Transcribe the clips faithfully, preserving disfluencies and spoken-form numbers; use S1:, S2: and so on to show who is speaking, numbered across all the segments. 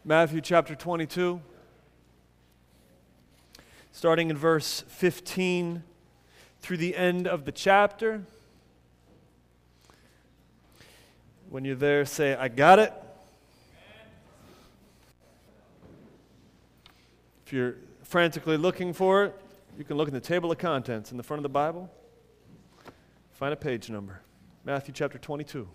S1: Matthew chapter twenty-two, starting in verse fifteen through the end of the chapter. When you're there, say, I got it. If you're frantically looking for it, you can look in the table of contents in the front of the Bible. Find a page number. Matthew chapter twenty-two.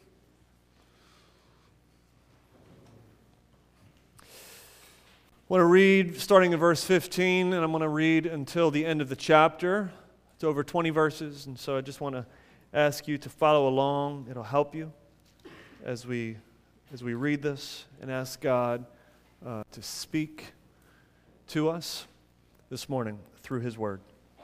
S1: I want to read starting in verse fifteen, and I'm going to read until the end of the chapter. It's over twenty verses, and so I just want to ask you to follow along. It'll help you as we as we read this and ask God uh, to speak to us this morning through His Word.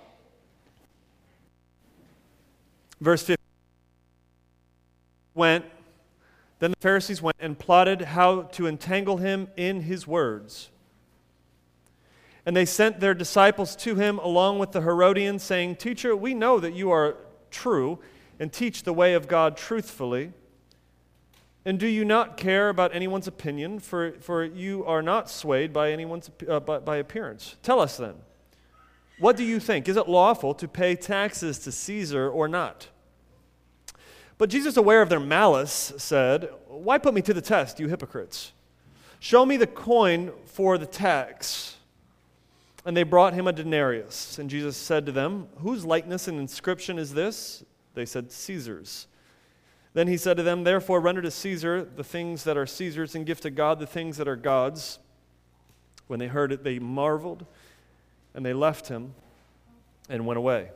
S1: Verse fifteen went, then the Pharisees went and plotted how to entangle Him in His words. And they sent their disciples to Him along with the Herodians, saying, Teacher, we know that you are true and teach the way of God truthfully. And do you not care about anyone's opinion, for, for you are not swayed by anyone's uh, by, by appearance? Tell us then, what do you think? Is it lawful to pay taxes to Caesar or not? But Jesus, aware of their malice, said, Why put me to the test, you hypocrites? Show me the coin for the tax. And they brought him a denarius. And Jesus said to them, Whose likeness and inscription is this? They said, Caesar's. Then he said to them, Therefore render to Caesar the things that are Caesar's, and give to God the things that are God's. When they heard it, they marveled, and they left him and went away.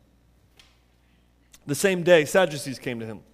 S1: The same day, Sadducees came to him,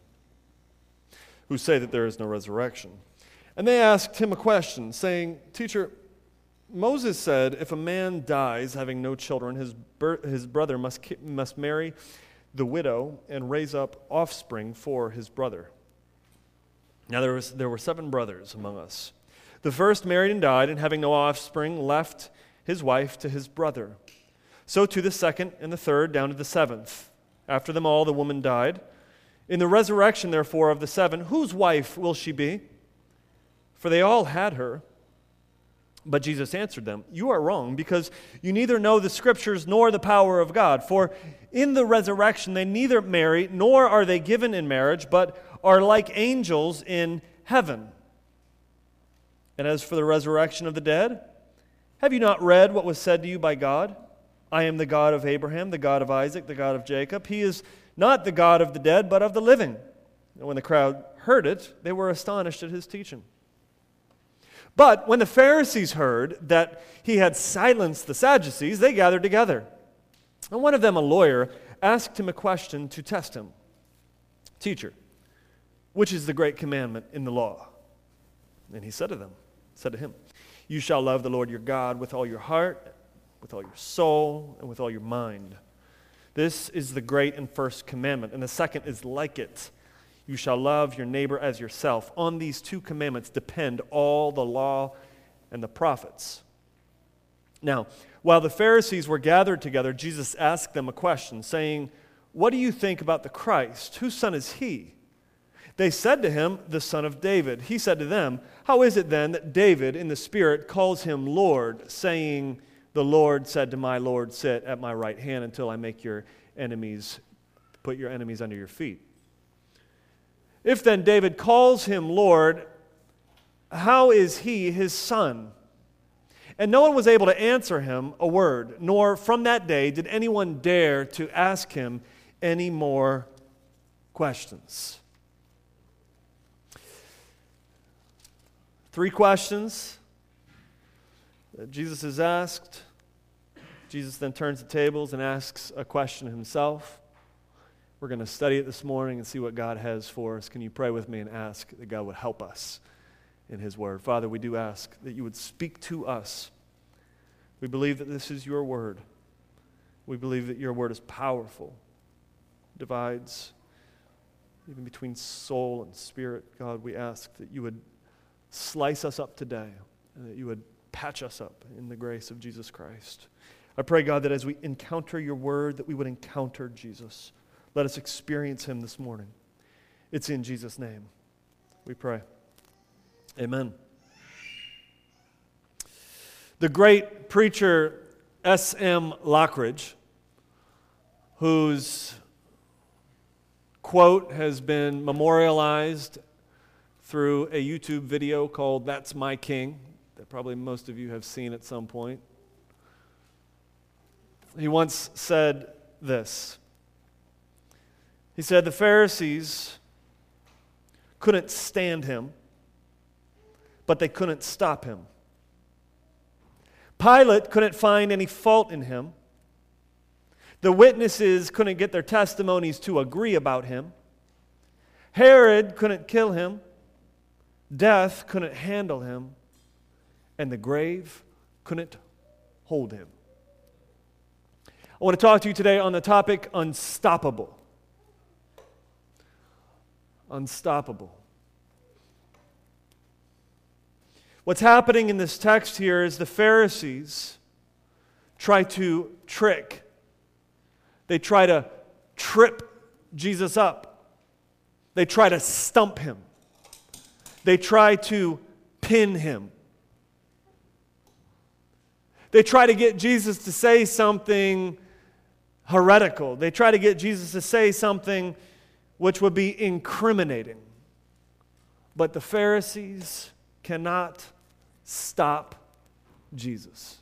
S1: who say that there is no resurrection. And they asked him a question, saying, Teacher, Moses said, if a man dies having no children, his ber- his brother must ki- must marry the widow and raise up offspring for his brother. Now there was there were seven brothers among us. The first married and died, and having no offspring, left his wife to his brother. So to the second and the third, down to the seventh. After them all, the woman died. In the resurrection, therefore, of the seven, whose wife will she be? For they all had her. But Jesus answered them, You are wrong, because you neither know the Scriptures nor the power of God. For in the resurrection they neither marry, nor are they given in marriage, but are like angels in heaven. And as for the resurrection of the dead, have you not read what was said to you by God? I am the God of Abraham, the God of Isaac, the God of Jacob. He is not the God of the dead, but of the living. And when the crowd heard it, they were astonished at his teaching. But when the Pharisees heard that he had silenced the Sadducees, they gathered together. And one of them, a lawyer, asked him a question to test him. Teacher, which is the great commandment in the law? And he said to them, said to him, You shall love the Lord your God with all your heart, with all your soul, and with all your mind. This is the great and first commandment, and the second is like it. You shall love your neighbor as yourself. On these two commandments depend all the law and the prophets. Now, while the Pharisees were gathered together, Jesus asked them a question, saying, What do you think about the Christ? Whose son is he? They said to him, The son of David. He said to them, How is it then that David in the Spirit calls him Lord, saying, The Lord said to my Lord, Sit at my right hand until I make your enemies, put your enemies under your feet. If then David calls him Lord, how is he his son? And no one was able to answer him a word, nor from that day did anyone dare to ask him any more questions. Three questions that Jesus is asked. Jesus then turns the tables and asks a question himself. We're going to study it this morning and see what God has for us. Can you pray with me and ask that God would help us in His Word? Father, we do ask that you would speak to us. We believe that this is your Word. We believe that your Word is powerful, divides even between soul and spirit. God, we ask that you would slice us up today and that you would patch us up in the grace of Jesus Christ. I pray, God, that as we encounter your Word, that we would encounter Jesus. Let us experience him this morning. It's in Jesus' name we pray. Amen. The great preacher S M Lockridge, whose quote has been memorialized through a YouTube video called That's My King, that probably most of you have seen at some point. He once said this. He said, the Pharisees couldn't stand him, but they couldn't stop him. Pilate couldn't find any fault in him. The witnesses couldn't get their testimonies to agree about him. Herod couldn't kill him. Death couldn't handle him. And the grave couldn't hold him. I want to talk to you today on the topic unstoppable. Unstoppable. What's happening in this text here is the Pharisees try to trick. They try to trip Jesus up. They try to stump him. They try to pin him. They try to get Jesus to say something heretical. They try to get Jesus to say something which would be incriminating. But the Pharisees cannot stop Jesus.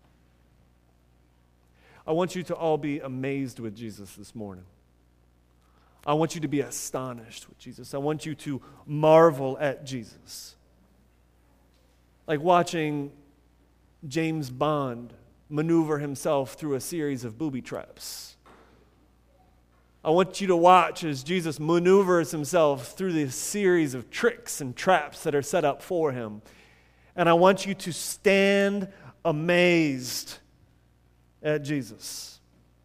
S1: I want you to all be amazed with Jesus this morning. I want you to be astonished with Jesus. I want you to marvel at Jesus. Like watching James Bond maneuver himself through a series of booby traps. I want you to watch as Jesus maneuvers himself through this series of tricks and traps that are set up for him. And I want you to stand amazed at Jesus.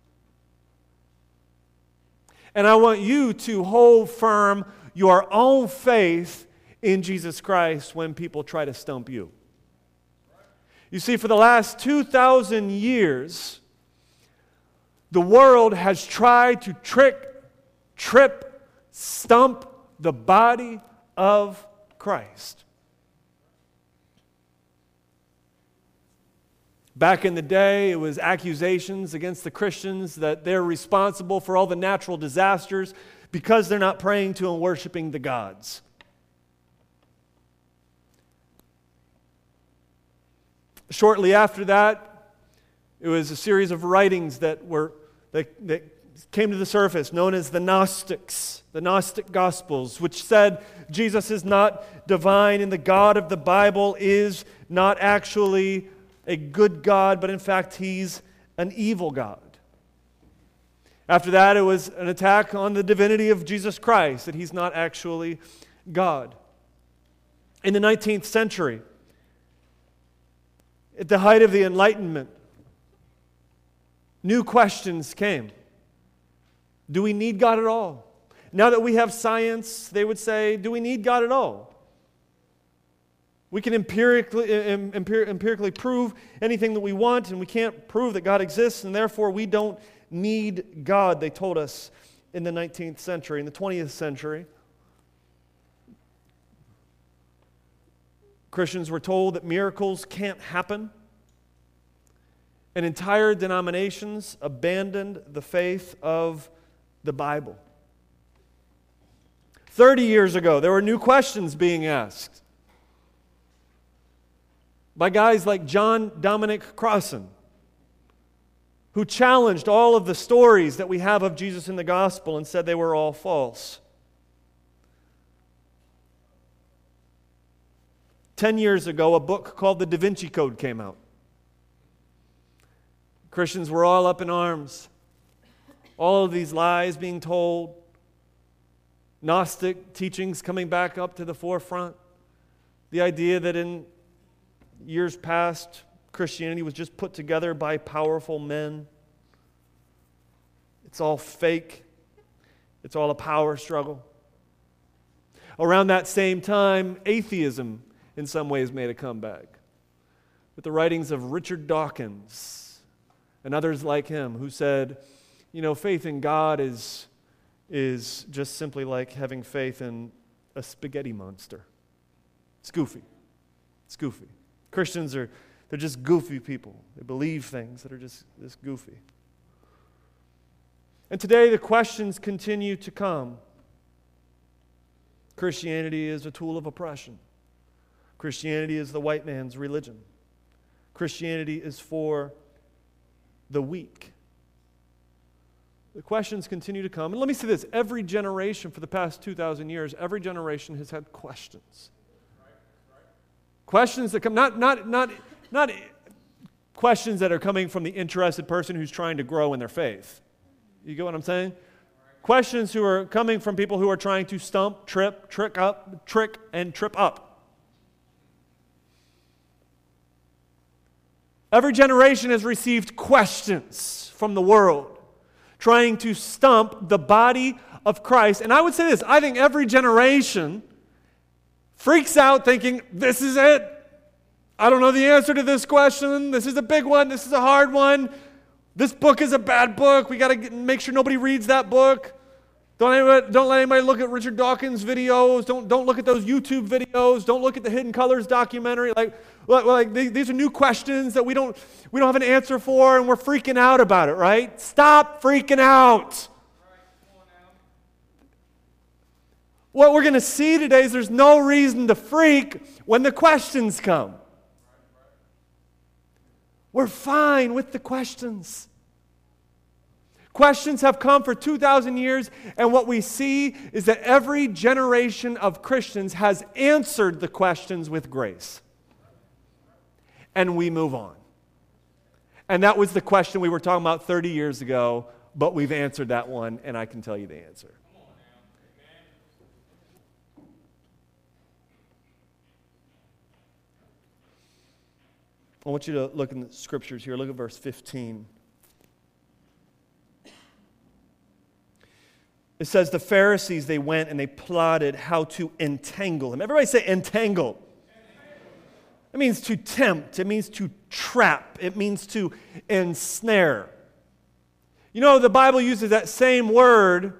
S1: And I want you to hold firm your own faith in Jesus Christ when people try to stump you. You see, for the last two thousand years, the world has tried to trick, trip, stump the body of Christ. Back in the day, it was accusations against the Christians that they're responsible for all the natural disasters because they're not praying to and worshiping the gods. Shortly after that, it was a series of writings that were that, that came to the surface, known as the Gnostics, the Gnostic Gospels, which said Jesus is not divine and the God of the Bible is not actually a good God, but in fact he's an evil God. After that, it was an attack on the divinity of Jesus Christ, that he's not actually God. In the nineteenth century, at the height of the Enlightenment, new questions came. Do we need God at all? Now that we have science, they would say, do we need God at all? We can empirically, empir- empirically prove anything that we want, and we can't prove that God exists, and therefore we don't need God, they told us in the nineteenth century. In the twentieth century, Christians were told that miracles can't happen, and entire denominations abandoned the faith of the Bible. Thirty years ago, there were new questions being asked by guys like John Dominic Crossan, who challenged all of the stories that we have of Jesus in the gospel and said they were all false. Ten years ago, a book called The Da Vinci Code came out. Christians were all up in arms. All of these lies being told. Gnostic teachings coming back up to the forefront. The idea that in years past, Christianity was just put together by powerful men. It's all fake. It's all a power struggle. Around that same time, atheism in some ways made a comeback, with the writings of Richard Dawkins and others like him who said, you know, faith in God is, is just simply like having faith in a spaghetti monster. It's goofy. It's goofy. Christians are, They're just goofy people. They believe things that are just, just goofy. And today the questions continue to come. Christianity is a tool of oppression. Christianity is the white man's religion. Christianity is for the weak. The questions continue to come. And let me say this, every generation for the past two thousand years, every generation has had questions. Questions that come, not, not, not, not questions that are coming from the interested person who's trying to grow in their faith. You get what I'm saying? Questions who are coming from people who are trying to stump, trip, trick up, trick, and trip up. Every generation has received questions from the world, trying to stump the body of Christ. And I would say this, I think every generation freaks out thinking, this is it. I don't know the answer to this question. This is a big one. This is a hard one. This book is a bad book. We got to make sure nobody reads that book. Don't, anybody, don't let anybody look at Richard Dawkins' videos. Don't, don't look at those YouTube videos. Don't look at the Hidden Colors documentary. Like, like these are new questions that we don't, we don't have an answer for, and we're freaking out about it, right? Stop freaking out. What we're going to see today is there's no reason to freak when the questions come. We're fine with the questions. Questions have come for two thousand years, and what we see is that every generation of Christians has answered the questions with grace. And we move on. And that was the question we were talking about thirty years ago, but we've answered that one, and I can tell you the answer. I want you to look in the scriptures here. Look at verse fifteen. It says, the Pharisees, they went and they plotted how to entangle him. Everybody say entangle. It means to tempt. It means to trap. It means to ensnare. You know, the Bible uses that same word,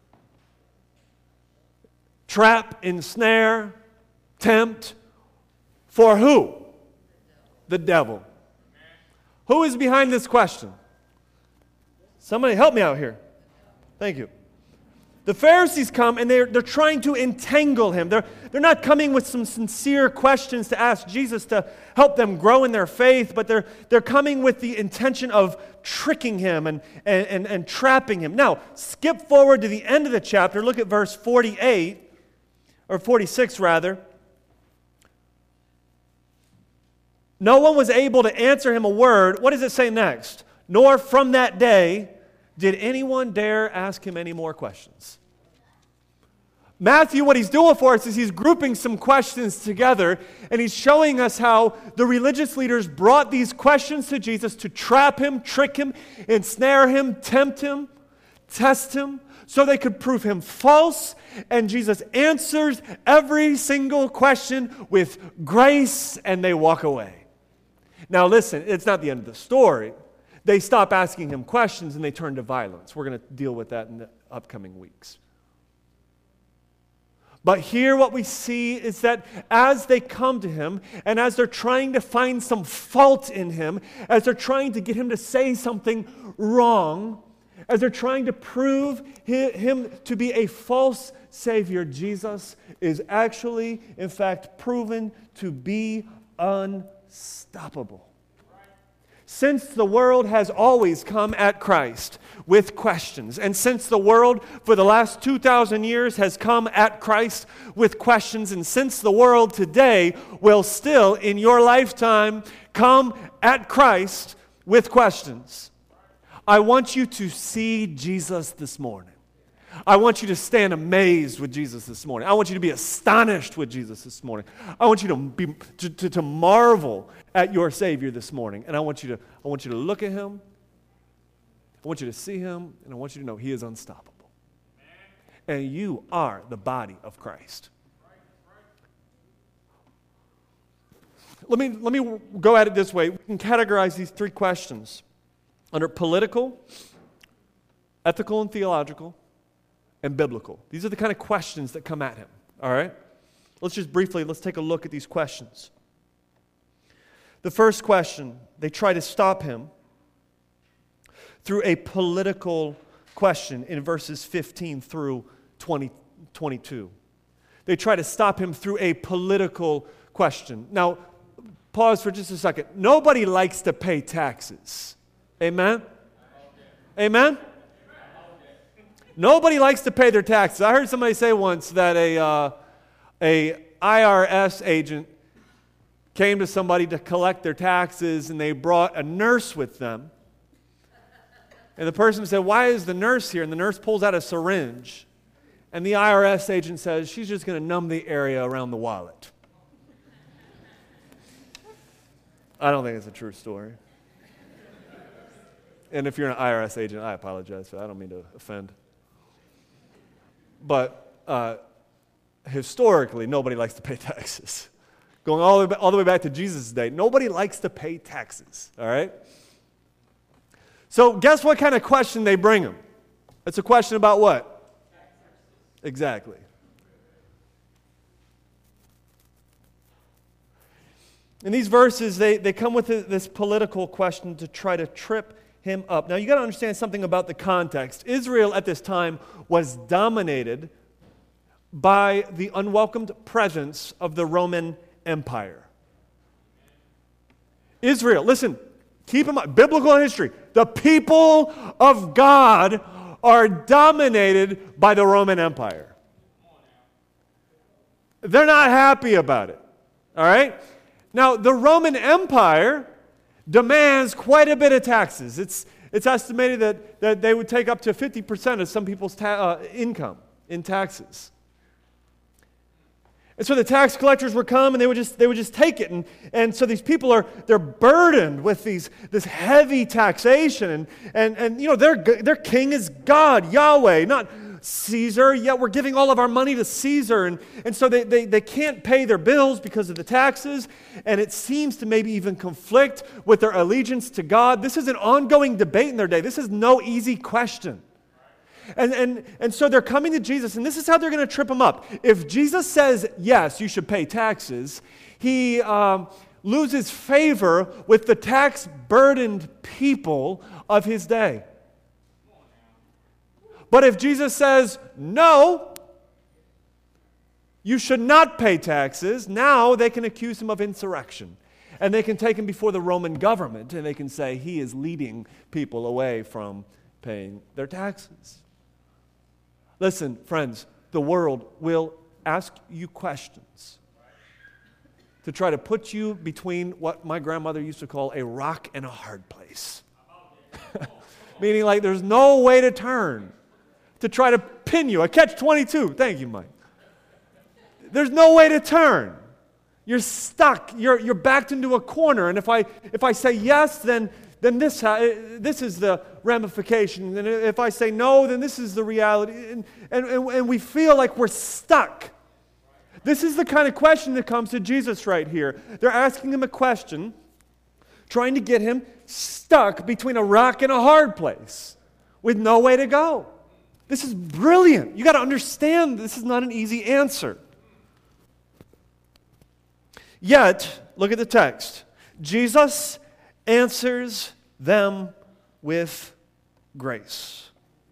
S1: trap, ensnare, tempt, for who? The devil. Who is behind this question? Somebody help me out here. Thank you. The Pharisees come and they're, they're trying to entangle him. They're, they're not coming with some sincere questions to ask Jesus to help them grow in their faith, but they're, they're coming with the intention of tricking him and, and, and, and trapping him. Now, skip forward to the end of the chapter. Look at verse forty-eight, or forty-six rather. No one was able to answer him a word. What does it say next? Nor from that day did anyone dare ask him any more questions. Matthew, what he's doing for us is he's grouping some questions together, and he's showing us how the religious leaders brought these questions to Jesus to trap him, trick him, ensnare him, tempt him, test him, so they could prove him false. And Jesus answers every single question with grace, and they walk away. Now listen, it's not the end of the story. They stop asking him questions and they turn to violence. We're going to deal with that in the upcoming weeks. But here what we see is that as they come to him and as they're trying to find some fault in him, as they're trying to get him to say something wrong, as they're trying to prove him to be a false Savior, Jesus is actually, in fact, proven to be unstoppable. Since the world has always come at Christ with questions, and since the world for the last two thousand years has come at Christ with questions, and since the world today will still in your lifetime come at Christ with questions, I want you to see Jesus this morning. I want you to stand amazed with Jesus this morning. I want you to be astonished with Jesus this morning. I want you to be to, to, to marvel at your Savior this morning. And I want you to I want you to look at him. I want you to see him, and I want you to know he is unstoppable. And you are the body of Christ. Let me let me go at it this way. We can categorize these three questions under political, ethical and theological, and biblical. These are the kind of questions that come at him, all right? Let's just briefly, let's take a look at these questions. The first question, they try to stop him through a political question in verses fifteen through twenty, twenty-two. They try to stop him through a political question. Now, pause for just a second. Nobody likes to pay taxes. Amen? Amen? Nobody likes to pay their taxes. I heard somebody say once that a uh, a I R S agent came to somebody to collect their taxes, and they brought a nurse with them. And the person said, "Why is the nurse here?" And the nurse pulls out a syringe. And the I R S agent says, "She's just going to numb the area around the wallet." I don't think it's a true story. And if you're an I R S agent, I apologize for that. I don't mean to offend. But uh, historically, nobody likes to pay taxes. Going all the, way, all the way back to Jesus' day, nobody likes to pay taxes, all right? So guess what kind of question they bring him? It's a question about what? Exactly. In these verses, they, they come with this political question to try to trip him up. Now, you got to understand something about the context. Israel at this time was dominated by the unwelcomed presence of the Roman Empire. Israel, listen, keep in mind, biblical history, the people of God are dominated by the Roman Empire. They're not happy about it, all right? Now, the Roman Empire demands quite a bit of taxes. It's, it's estimated that, that they would take up to fifty percent of some people's ta- uh, income in taxes. And so the tax collectors would come and they would just they would just take it. And, and so these people are they're burdened with these this heavy taxation. And and, and you know their their king is God, Yahweh, not Caesar, yet we're giving all of our money to Caesar. And, and so they, they, they can't pay their bills because of the taxes. And it seems to maybe even conflict with their allegiance to God. This is an ongoing debate in their day. This is no easy question. And, and, and so they're coming to Jesus, and this is how they're going to trip him up. If Jesus says, yes, you should pay taxes, he um, loses favor with the tax-burdened people of his day. But if Jesus says, no, you should not pay taxes, now they can accuse him of insurrection. And they can take him before the Roman government, and they can say he is leading people away from paying their taxes. Listen, friends, the world will ask you questions to try to put you between what my grandmother used to call a rock and a hard place. Meaning like there's no way to turn, to try to pin you, a catch twenty-two. Thank you, Mike. There's no way to turn. You're stuck. You're, you're backed into a corner. And if I if I say yes, then then this, uh, this is the ramification. And if I say no, then this is the reality. And, and, and we feel like we're stuck. This is the kind of question that comes to Jesus right here. They're asking him a question, trying to get him stuck between a rock and a hard place with no way to go. This is brilliant. You got to understand this is not an easy answer. Yet, look at the text. Jesus answers them with grace.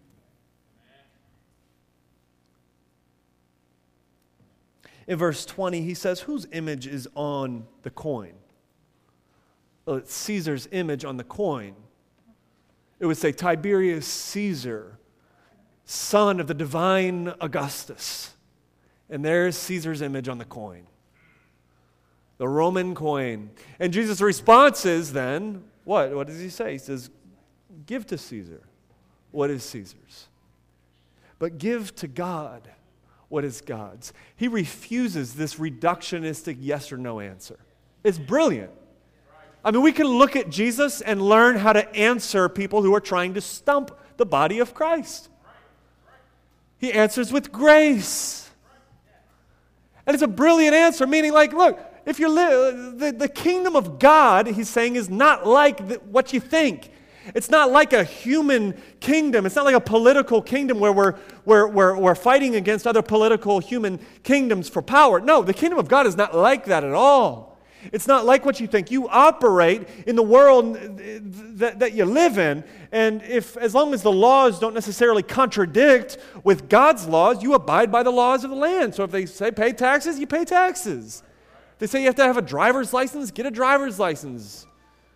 S1: In verse twenty, he says, whose image is on the coin? Well, it's Caesar's image on the coin. It would say Tiberius Caesar, son of the divine Augustus. And there's Caesar's image on the coin. The Roman coin. And Jesus' response is then, what? What does he say? He says, give to Caesar what is Caesar's. But give to God what is God's. He refuses this reductionistic yes or no answer. It's brilliant. I mean, we can look at Jesus and learn how to answer people who are trying to stump the body of Christ. He answers with grace. And it's a brilliant answer, meaning like, look, if you're li- the, the kingdom of God, he's saying, is not like the, what you think. It's not like a human kingdom. It's not like a political kingdom where we're, we're, we're, we're fighting against other political human kingdoms for power. No, the kingdom of God is not like that at all. It's not like what you think. You operate in the world that, that you live in, and if as long as the laws don't necessarily contradict with God's laws, you abide by the laws of the land. So if they say pay taxes, you pay taxes. If they say you have to have a driver's license, get a driver's license.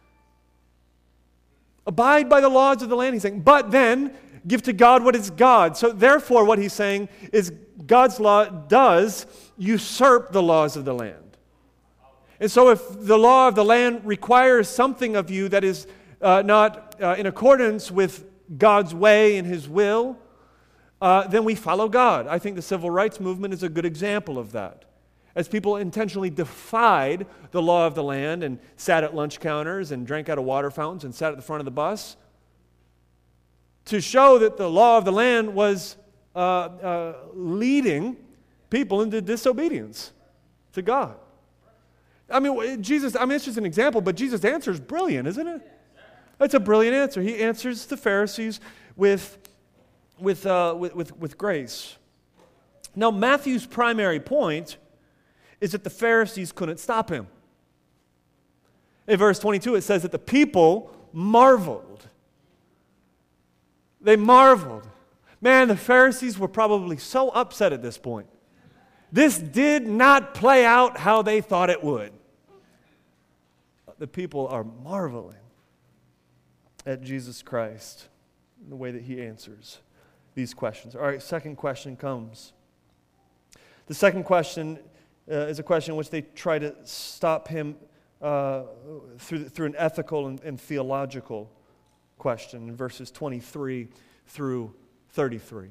S1: Abide by the laws of the land, he's saying. But then, give to God what is God. So therefore, what he's saying is God's law does usurp the laws of the land. And so if the law of the land requires something of you that is uh, not uh, in accordance with God's way and his will, uh, then we follow God. I think the civil rights movement is a good example of that. As people intentionally defied the law of the land and sat at lunch counters and drank out of water fountains and sat at the front of the bus, to show that the law of the land was uh, uh, leading people into disobedience to God. I mean, Jesus, I mean, it's just an example, but Jesus' answer is brilliant, isn't it? That's a brilliant answer. He answers the Pharisees with, with, uh, with, with, with grace. Now, Matthew's primary point is that the Pharisees couldn't stop him. In verse twenty-two, it says that the people marveled. They marveled. Man, the Pharisees were probably so upset at this point. This did not play out how they thought it would. The people are marveling at Jesus Christ in the way that he answers these questions. All right, second question comes. The second question uh, is a question in which they try to stop him uh, through, through an ethical and, and theological question in verses twenty-three through thirty-three.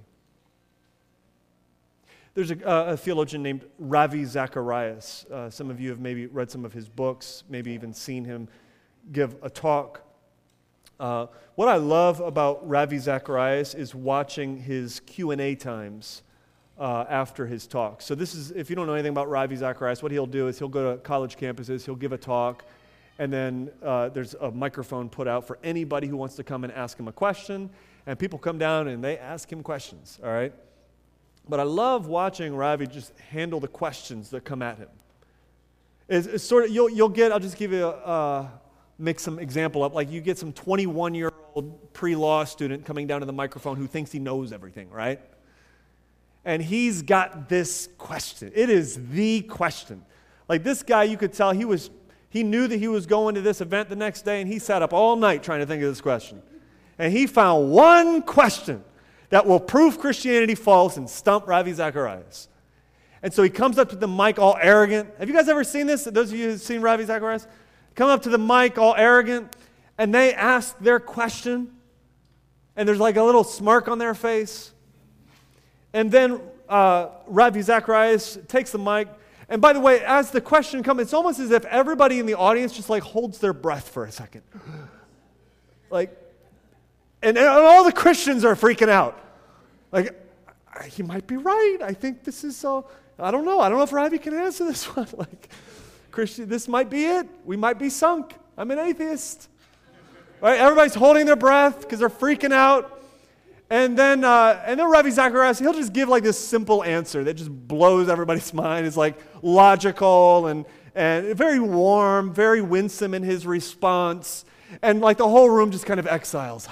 S1: There's a, uh, a theologian named Ravi Zacharias. Uh, some of you have maybe read some of his books, maybe even seen him give a talk. Uh, what I love about Ravi Zacharias is watching his Q and A times uh, after his talk. So this is, if you don't know anything about Ravi Zacharias, what he'll do is he'll go to college campuses, he'll give a talk, and then uh, there's a microphone put out for anybody who wants to come and ask him a question, and people come down and they ask him questions, all right? But I love watching Ravi just handle the questions that come at him. It's, it's sort of, you'll, you'll get, I'll just give you a, uh, make some example up, like you get some twenty-one-year-old pre-law student coming down to the microphone who thinks he knows everything, right? And he's got this question. It is the question. Like this guy, you could tell he was, he knew that he was going to this event the next day, and he sat up all night trying to think of this question. And he found one question that will prove Christianity false and stump Ravi Zacharias. And so he comes up to the mic all arrogant. Have you guys ever seen this? Those of you who've seen Ravi Zacharias? Come up to the mic all arrogant, and they ask their question, and there's like a little smirk on their face. And then uh, Ravi Zacharias takes the mic, and by the way, as the question comes, it's almost as if everybody in the audience just like holds their breath for a second. Like, And, and all the Christians are freaking out. Like, he might be right. I think this is so, I don't know. I don't know if Ravi can answer this one. Like, Christian, this might be it. We might be sunk. I'm an atheist. Right? Everybody's holding their breath because they're freaking out. And then, uh, and then Ravi Zacharias, he'll just give like this simple answer that just blows everybody's mind. It's like logical and, and very warm, very winsome in his response. And like the whole room just kind of exiles.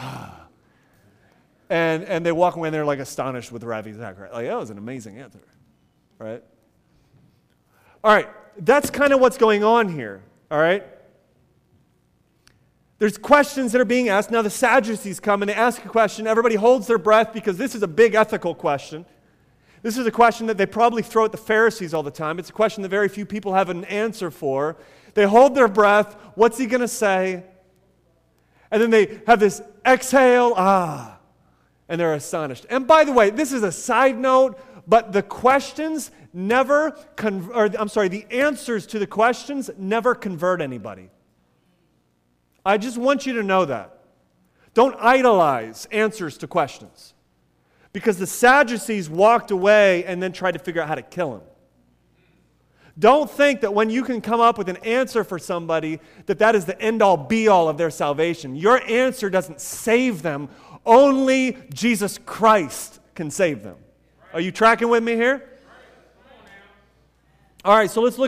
S1: and and they walk away and they're like astonished with Ravi Zacharias. Like, that was an amazing answer. Right? All right. That's kind of what's going on here. All right? There's questions that are being asked. Now the Sadducees come and they ask a question. Everybody holds their breath because this is a big ethical question. This is a question that they probably throw at the Pharisees all the time. It's a question that very few people have an answer for. They hold their breath. What's he going to say? And then they have this exhale, ah, and they're astonished. And by the way, this is a side note, but the questions never, con- or I'm sorry, the answers to the questions never convert anybody. I just want you to know that. Don't idolize answers to questions. Because the Sadducees walked away and then tried to figure out how to kill him. Don't think that when you can come up with an answer for somebody, that that is the end-all, be-all of their salvation. Your answer doesn't save them. Only Jesus Christ can save them. Are you tracking with me here? All right, so let's look at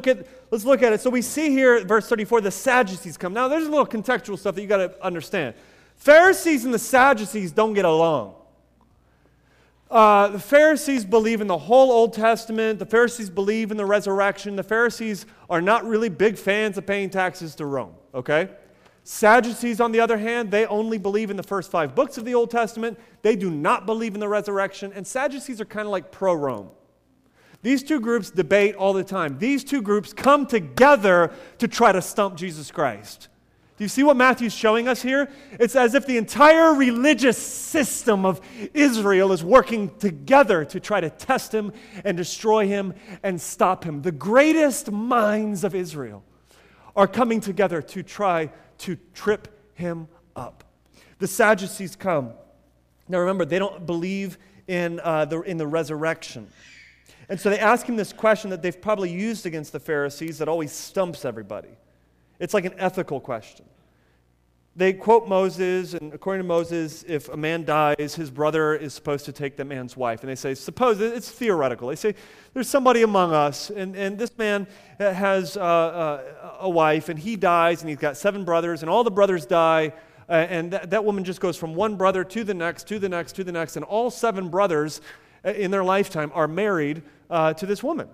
S1: let's look at it. So we see here, verse thirty-four, the Sadducees come. Now, there's a little contextual stuff that you got to understand. Pharisees and the Sadducees don't get along. Uh, the Pharisees believe in the whole Old Testament. The Pharisees believe in the resurrection. The Pharisees are not really big fans of paying taxes to Rome, okay? Sadducees, on the other hand, they only believe in the first five books of the Old Testament. They do not believe in the resurrection. And Sadducees are kind of like pro-Rome. These two groups debate all the time. These two groups come together to try to stump Jesus Christ. Do you see what Matthew's showing us here? It's as if the entire religious system of Israel is working together to try to test him and destroy him and stop him. The greatest minds of Israel are coming together to try to trip him up. The Sadducees come. Now remember, they don't believe in, uh, the, in the resurrection. And so they ask him this question that they've probably used against the Pharisees that always stumps everybody. It's like an ethical question. They quote Moses, and according to Moses, if a man dies, his brother is supposed to take that man's wife. And they say, suppose, it's theoretical. They say, there's somebody among us, and, and this man has uh, uh, a wife, and he dies, and he's got seven brothers, and all the brothers die, uh, and that, that woman just goes from one brother to the next, to the next, to the next, and all seven brothers uh, in their lifetime are married uh, to this woman.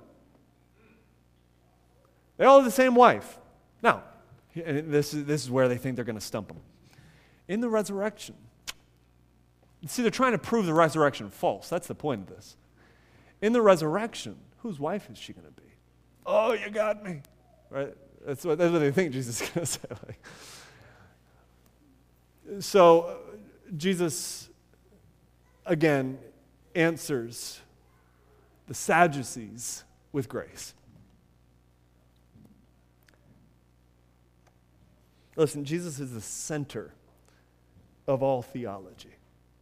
S1: They all have the same wife. Now, and this is, this is where they think they're going to stump them. In the resurrection, see, they're trying to prove the resurrection false. That's the point of this. In the resurrection, whose wife is she going to be? Oh, you got me. Right? That's what, that's what they think Jesus is going to say. Like. So, uh, Jesus, again, answers the Sadducees with grace. Listen, Jesus is the center of all theology.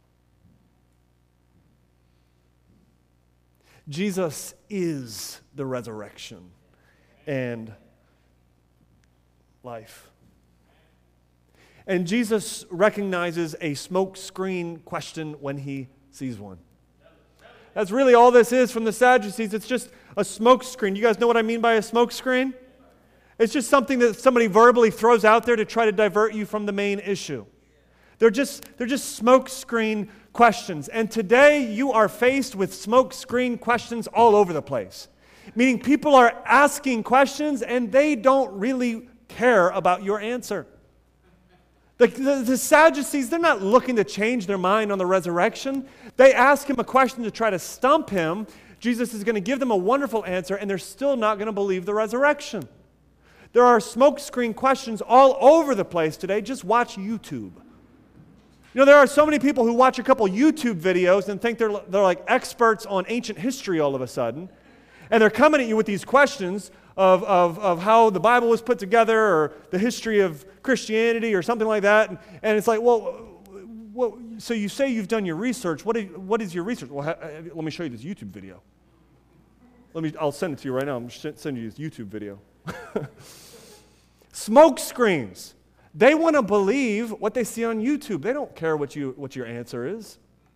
S1: Jesus is the resurrection and life. And Jesus recognizes a smokescreen question when he sees one. That's really all this is from the Sadducees. It's just a smokescreen. You guys know what I mean by a smokescreen? It's just something that somebody verbally throws out there to try to divert you from the main issue. They're just, they're just smokescreen questions. And today you are faced with smokescreen questions all over the place. Meaning people are asking questions and they don't really care about your answer. The, the, the Sadducees, they're not looking to change their mind on the resurrection. They ask him a question to try to stump him. Jesus is going to give them a wonderful answer and they're still not going to believe the resurrection. There are smokescreen questions all over the place today. Just watch YouTube. You know, there are so many people who watch a couple YouTube videos and think they're, they're like experts on ancient history all of a sudden. And they're coming at you with these questions of, of, of how the Bible was put together or the history of Christianity or something like that. And, and it's like, well, what, so you say you've done your research. What is, what is your research? Well, ha, let me show you this YouTube video. Let me, I'll send it to you right now. I'm sending you this YouTube video. Smoke screens. They want to believe what they see on YouTube. They don't care what you what your answer is.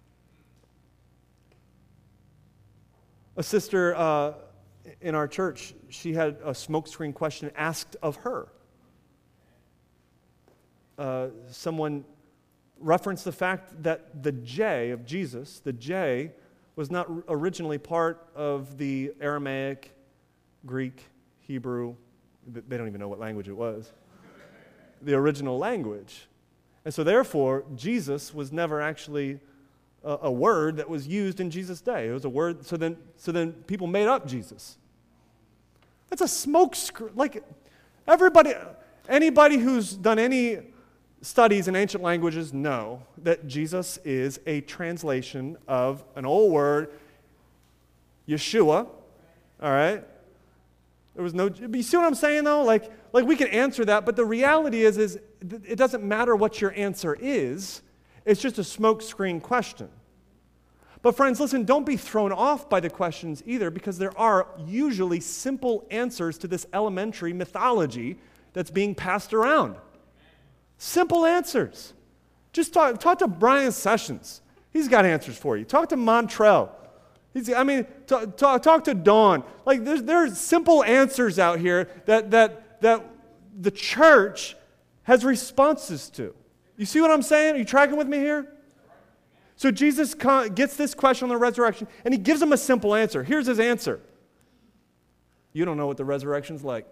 S1: A sister uh, in our church, she had a smokescreen question asked of her. Uh, someone referenced the fact that the J of Jesus, the J, was not originally part of the Aramaic, Greek, Hebrew. They don't even know what language it was. The original language. And so therefore, Jesus was never actually a, a word that was used in Jesus' day. It was a word, so then, so then people made up Jesus. That's a smoke screen. Like, everybody, anybody who's done any studies in ancient languages know that Jesus is a translation of an old word, Yeshua, all right? There was no, but you see what I'm saying though? Like, like we can answer that, but the reality is, is it doesn't matter what your answer is. It's just a smokescreen question. But friends, listen, don't be thrown off by the questions either, because there are usually simple answers to this elementary mythology that's being passed around. Simple answers. Just talk, talk to Brian Sessions. He's got answers for you. Talk to Montrell. He's, I mean, t- t- talk to Dawn. Like, there's, there's simple answers out here that, that, that the church has responses to. You see what I'm saying? Are you tracking with me here? So Jesus gets this question on the resurrection, and he gives them a simple answer. Here's his answer. You don't know what the resurrection's like.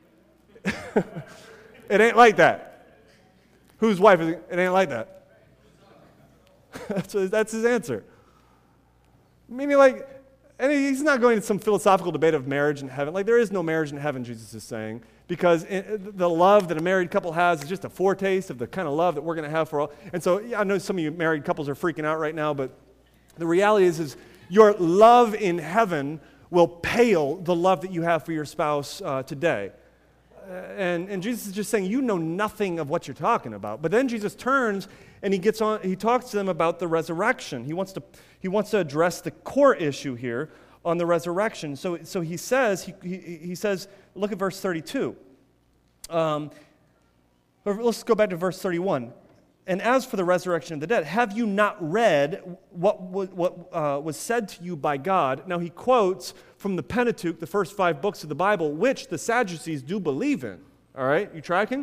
S1: It ain't like that. Whose wife is it? It ain't like that. that's, that's his answer. Meaning, like, and he's not going into some philosophical debate of marriage in heaven. Like, there is no marriage in heaven, Jesus is saying, because the love that a married couple has is just a foretaste of the kind of love that we're going to have for all. And so, yeah, I know some of you married couples are freaking out right now, but the reality is, is your love in heaven will pale the love that you have for your spouse uh, today. Uh, and, and Jesus is just saying, you know nothing of what you're talking about. But then Jesus turns and he gets on, he talks to them about the resurrection. He wants to, he wants to address the core issue here on the resurrection. So, so he says, he, he, he says, look at verse thirty-two. Um, let's go back to verse thirty-one. And as for the resurrection of the dead, have you not read what, what, what uh, was said to you by God? Now he quotes from the Pentateuch, the first five books of the Bible, which the Sadducees do believe in. All right, you tracking?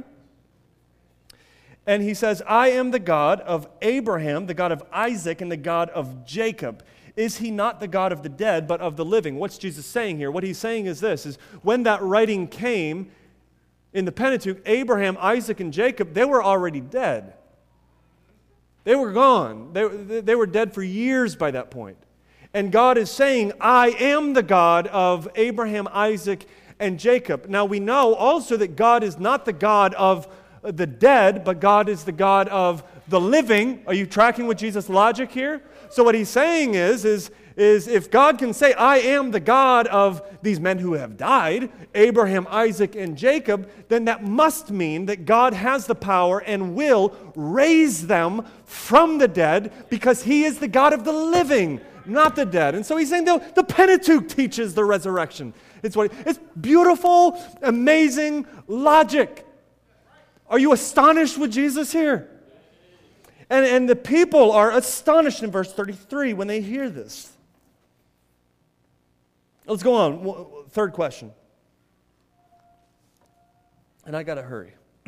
S1: And he says, I am the God of Abraham, the God of Isaac, and the God of Jacob. Is he not the God of the dead, but of the living? What's Jesus saying here? What he's saying is this, is when that writing came in the Pentateuch, Abraham, Isaac, and Jacob, they were already dead. They were gone. They, they were dead for years by that point. And God is saying, I am the God of Abraham, Isaac, and Jacob. Now we know also that God is not the God of the dead, but God is the God of the living. Are you tracking with Jesus' logic here? So what he's saying is, is, is if God can say, I am the God of these men who have died, Abraham, Isaac, and Jacob, then that must mean that God has the power and will raise them from the dead because he is the God of the living, not the dead. And so he's saying the, the Pentateuch teaches the resurrection. It's, what, it's beautiful, amazing logic. Are you astonished with Jesus here? And, and the people are astonished in verse thirty-three when they hear this. Let's go on. Third question. And I got to hurry.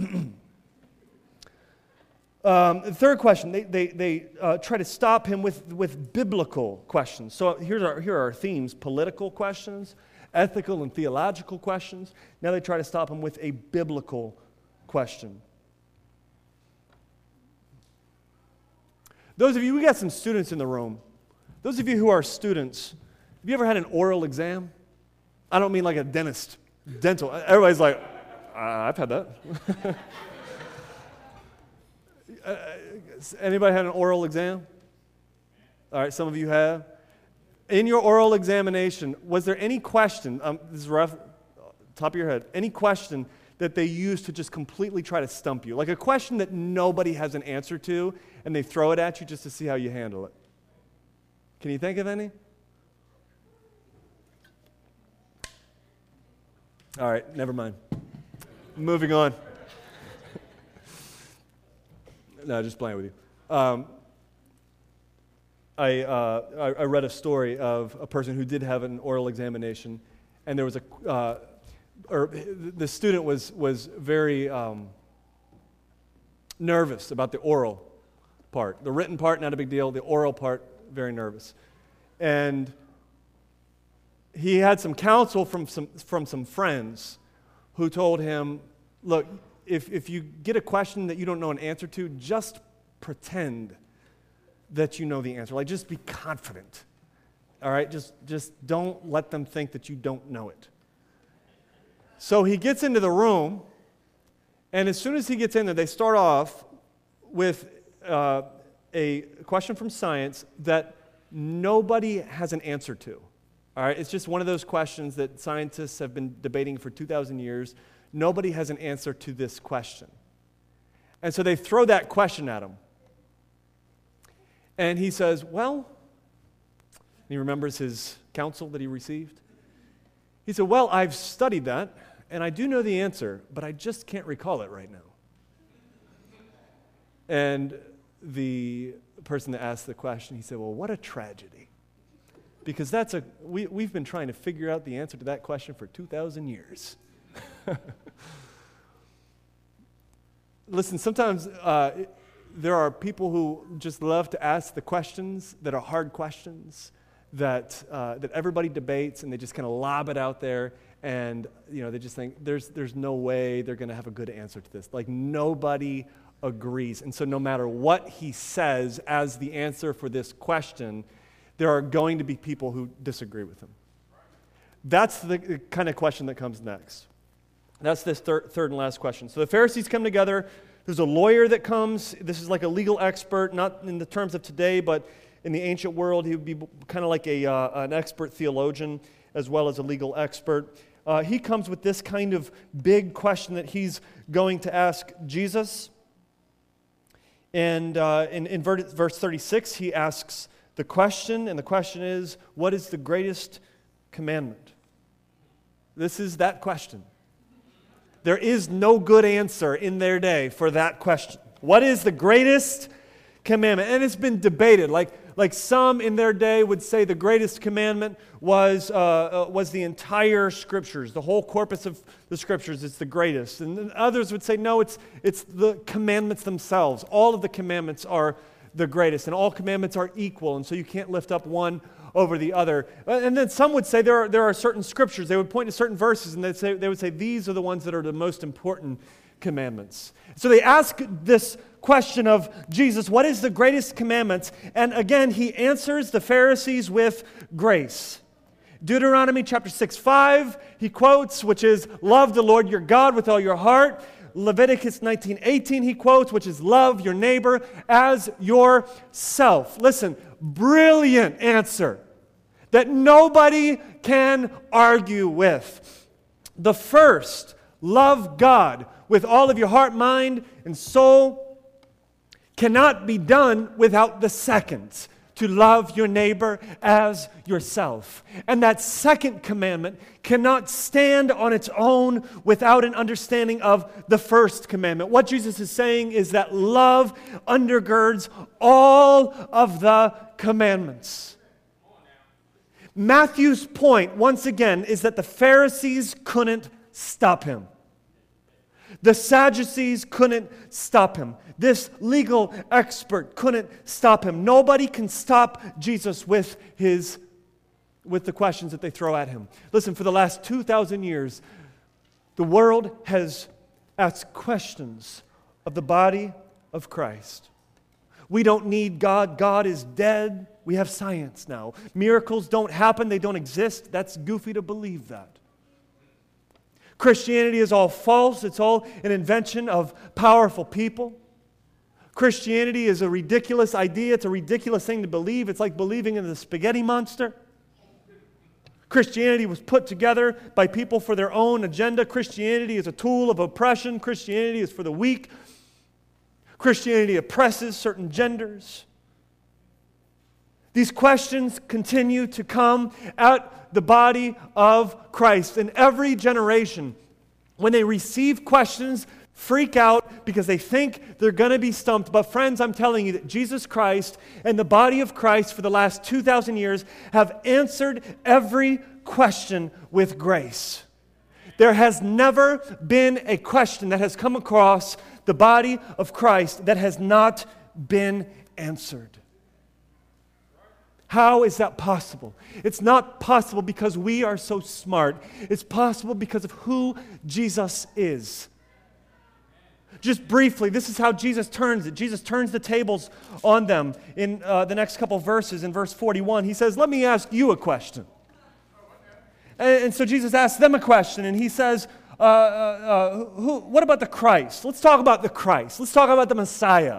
S1: um, the third question, they, they, they uh, try to stop him with, with biblical questions. So here's our, here are our themes: political questions, ethical and theological questions. Now they try to stop him with a biblical question. Those of you, we got some students in the room. Those of you who are students, have you ever had an oral exam? I don't mean like a dentist, dental. Everybody's like, uh, I've had that. uh, anybody had an oral exam? All right, some of you have. In your oral examination, was there any question, um, this is rough, top of your head, any question that they use to just completely try to stump you? Like a question that nobody has an answer to, and they throw it at you just to see how you handle it. Can you think of any? All right, never mind. Moving on. No, just playing with you. Um, I, uh, I I read a story of a person who did have an oral examination, and there was a uh, or the student was was very um, nervous about the oral part. The written part, not a big deal. The oral part, very nervous. And he had some counsel from some from some friends who told him, look, if if you get a question that you don't know an answer to, just pretend that you know the answer. Like, just be confident. All right? Just just don't let them think that you don't know it. So he gets into the room, and as soon as he gets in there, they start off with uh, a question from science that nobody has an answer to. All right, it's just one of those questions that scientists have been debating for two thousand years. Nobody has an answer to this question. And so they throw that question at him. And he says, well, and he remembers his counsel that he received. He said, well, I've studied that, and I do know the answer, but I just can't recall it right now. And the person that asked the question, he said, well, what a tragedy. because that's a we, we've been trying to figure out the answer to that question for two thousand years. Listen, sometimes uh, there are people who just love to ask the questions that are hard questions that uh, that everybody debates, and they just kind of lob it out there, and you know they just think there's there's no way they're going to have a good answer to this. Like nobody agrees, and so no matter what he says as the answer for this question, there are going to be people who disagree with him. That's the kind of question that comes next. That's this thir- third and last question. So the Pharisees come together. There's a lawyer that comes. This is like a legal expert, not in the terms of today, but in the ancient world, he would be kind of like a uh, an expert theologian as well as a legal expert. Uh, he comes with this kind of big question that he's going to ask Jesus. And uh, in, in verse thirty-six, he asks the question, and the question is, what is the greatest commandment? This is that question. There is no good answer in their day for that question. What is the greatest commandment? And it's been debated. Like, like some in their day would say the greatest commandment was, uh, uh, was the entire Scriptures, the whole corpus of the Scriptures is the greatest. And then others would say, no, it's, it's the commandments themselves. All of the commandments are the greatest, and all commandments are equal, and so you can't lift up one over the other. And then some would say there are, there are certain scriptures. They would point to certain verses, and they'd say, they would say these are the ones that are the most important commandments. So they ask this question of Jesus, what is the greatest commandments? And again, he answers the Pharisees with grace. Deuteronomy chapter six, five, he quotes, which is, love the Lord your God with all your heart. Leviticus nineteen, eighteen, he quotes, which is, love your neighbor as yourself. Listen, brilliant answer that nobody can argue with. The first, love God with all of your heart, mind, and soul, cannot be done without the second, to love your neighbor as yourself. And that second commandment cannot stand on its own without an understanding of the first commandment. What Jesus is saying is that love undergirds all of the commandments. Matthew's point, once again, is that the Pharisees couldn't stop him. The Sadducees couldn't stop him. This legal expert couldn't stop him. Nobody can stop Jesus with his, with the questions that they throw at him. Listen, for the last two thousand years, the world has asked questions of the body of Christ. We don't need God. God is dead. We have science now. Miracles don't happen. They don't exist. That's goofy to believe that. Christianity is all false. It's all an invention of powerful people. Christianity is a ridiculous idea. It's a ridiculous thing to believe. It's like believing in the spaghetti monster. Christianity was put together by people for their own agenda. Christianity is a tool of oppression. Christianity is for the weak. Christianity oppresses certain genders. These questions continue to come at the body of Christ. In every generation, when they receive questions, freak out because they think they're going to be stumped. But friends, I'm telling you that Jesus Christ and the body of Christ for the last two thousand years have answered every question with grace. There has never been a question that has come across the body of Christ that has not been answered. How is that possible? It's not possible because we are so smart. It's possible because of who Jesus is. Just briefly, this is how Jesus turns it. Jesus turns the tables on them in uh, the next couple verses. In verse forty-one, he says, let me ask you a question. And, and so Jesus asks them a question, and he says, uh, uh, uh, who, what about the Christ? Let's talk about the Christ. Let's talk about the Messiah.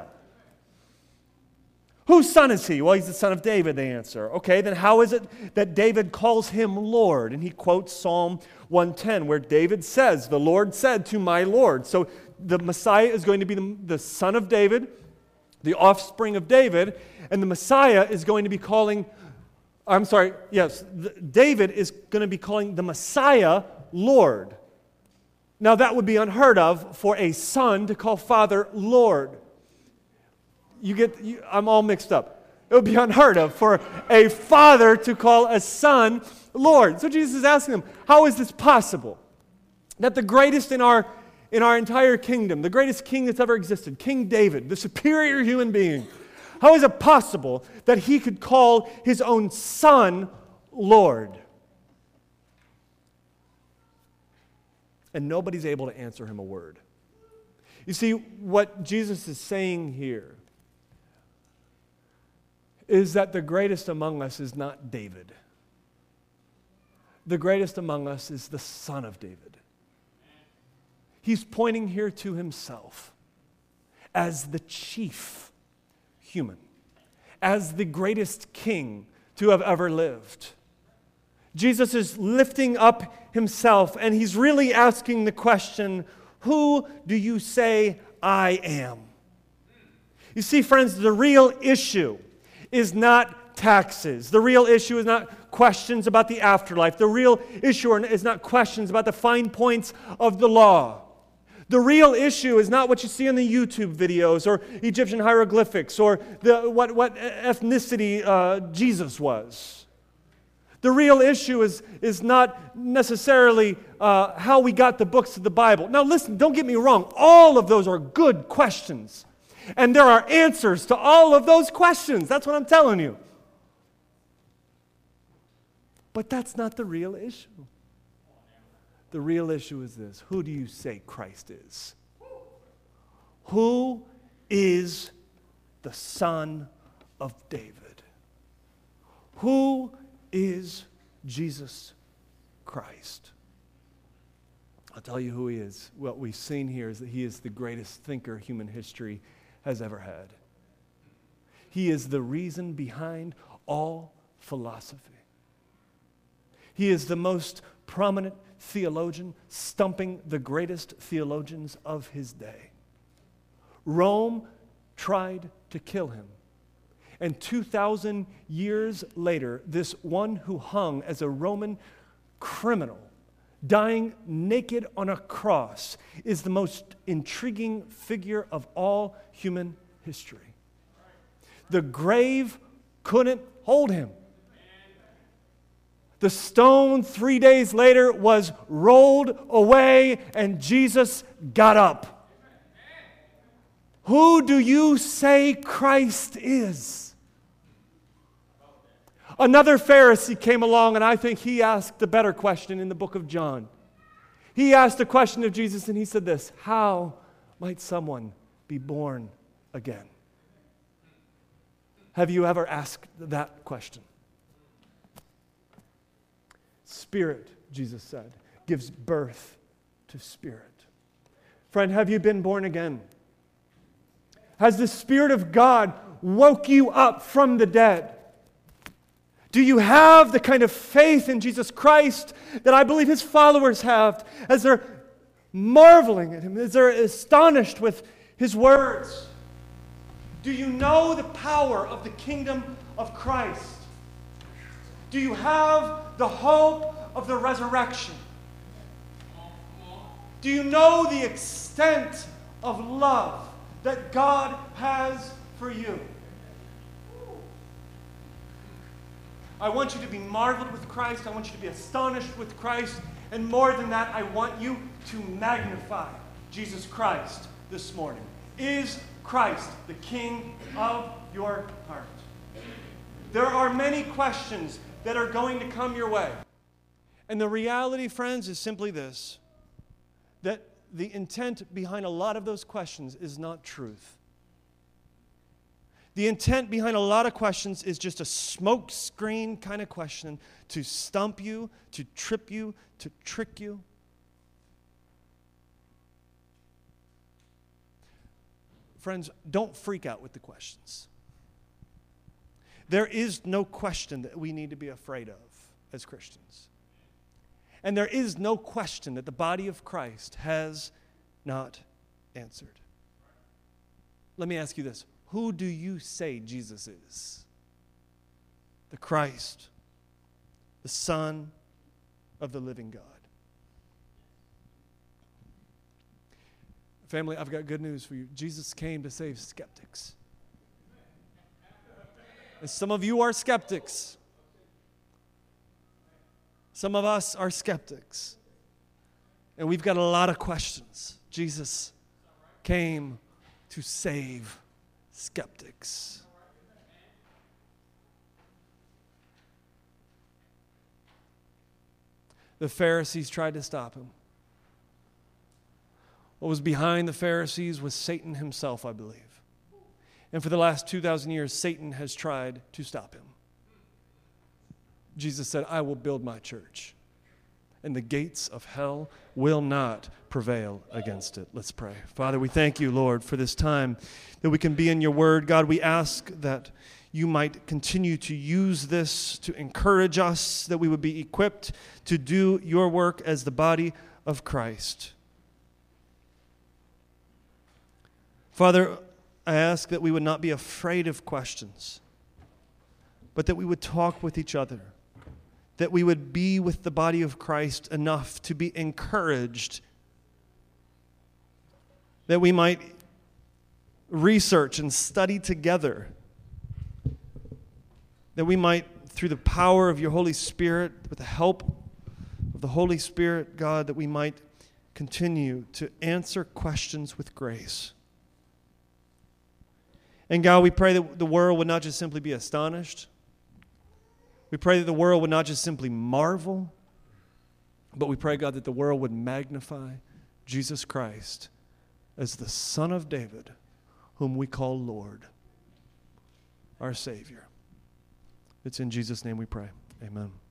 S1: Whose son is he? Well, he's the son of David, they answer. Okay, then how is it that David calls him Lord? And he quotes Psalm one ten, where David says, the Lord said to my Lord. So the Messiah is going to be the, the son of David, the offspring of David, and the Messiah is going to be calling, I'm sorry, yes, the, David is going to be calling the Messiah Lord. Now that would be unheard of for a son to call father Lord. You get, you, I'm all mixed up.
S2: It would be unheard of for a father to call a son Lord. So Jesus is asking them, how is this possible? That the greatest in our, in our entire kingdom, the greatest king that's ever existed, King David, the superior human being, how is it possible that he could call his own son Lord? And nobody's able to answer him a word. You see, what Jesus is saying here is that the greatest among us is not David. The greatest among us is the Son of David. He's pointing here to himself as the chief human, as the greatest king to have ever lived. Jesus is lifting up himself, and he's really asking the question, who do you say I am? You see, friends, the real issue is not taxes. The real issue is not questions about the afterlife. The real issue is not questions about the fine points of the law. The real issue is not what you see in the YouTube videos or Egyptian hieroglyphics or the, what, what ethnicity uh, Jesus was. The real issue is, is not necessarily uh, how we got the books of the Bible. Now listen, don't get me wrong. All of those are good questions. And there are answers to all of those questions. That's what I'm telling you. But that's not the real issue. The real issue is this. Who do you say Christ is? Who is the Son of David? Who is Jesus Christ? I'll tell you who he is. What we've seen here is that he is the greatest thinker human history has ever had. He is the reason behind all philosophy. He is the most prominent theologian, stumping the greatest theologians of his day. Rome tried to kill him. And two thousand years later, this one who hung as a Roman criminal, dying naked on a cross, is the most intriguing figure of all human history. The grave couldn't hold him. The stone three days later was rolled away and Jesus got up. Who do you say Christ is? Another Pharisee came along, and I think he asked the better question in the book of John. He asked a question of Jesus, and he said this: how might someone be born again? Have you ever asked that question? Spirit, Jesus said, gives birth to spirit. Friend, have you been born again? Has the Spirit of God woke you up from the dead? Do you have the kind of faith in Jesus Christ that I believe his followers have as they're marveling at him, as they're astonished with his words? Do you know the power of the kingdom of Christ? Do you have the hope of the resurrection? Do you know the extent of love that God has for you? I want you to be marveled with Christ. I want you to be astonished with Christ. And more than that, I want you to magnify Jesus Christ this morning. Is Christ the King of your heart? There are many questions that are going to come your way. And the reality, friends, is simply this: that the intent behind a lot of those questions is not truth. The intent behind a lot of questions is just a smoke screen kind of question to stump you, to trip you, to trick you. Friends, don't freak out with the questions. There is no question that we need to be afraid of as Christians. And there is no question that the body of Christ has not answered. Let me ask you this. Who do you say Jesus is? The Christ, the Son of the living God. Family, I've got good news for you. Jesus came to save skeptics.
S1: And some of you are skeptics. Some of us are skeptics. And we've got a lot of questions. Jesus came to save skeptics. The Pharisees tried to stop him. What was behind the Pharisees was Satan himself, I believe. And for the last two thousand years, Satan has tried to stop him. Jesus said, I will build my church, and the gates of hell will not prevail against it. Let's pray. Father, we thank you, Lord, for this time that we can be in your word. God, we ask that you might continue to use this to encourage us, that we would be equipped to do your work as the body of Christ. Father, I ask that we would not be afraid of questions, but that we would talk with each other, that we would be with the body of Christ enough to be encouraged, that we might research and study together, that we might, through the power of your Holy Spirit, with the help of the Holy Spirit, God, that we might continue to answer questions with grace. And God, we pray that the world would not just simply be astonished. We pray that the world would not just simply marvel, but we pray, God, that the world would magnify Jesus Christ as the Son of David, whom we call Lord, our Savior. It's in Jesus' name we pray. Amen.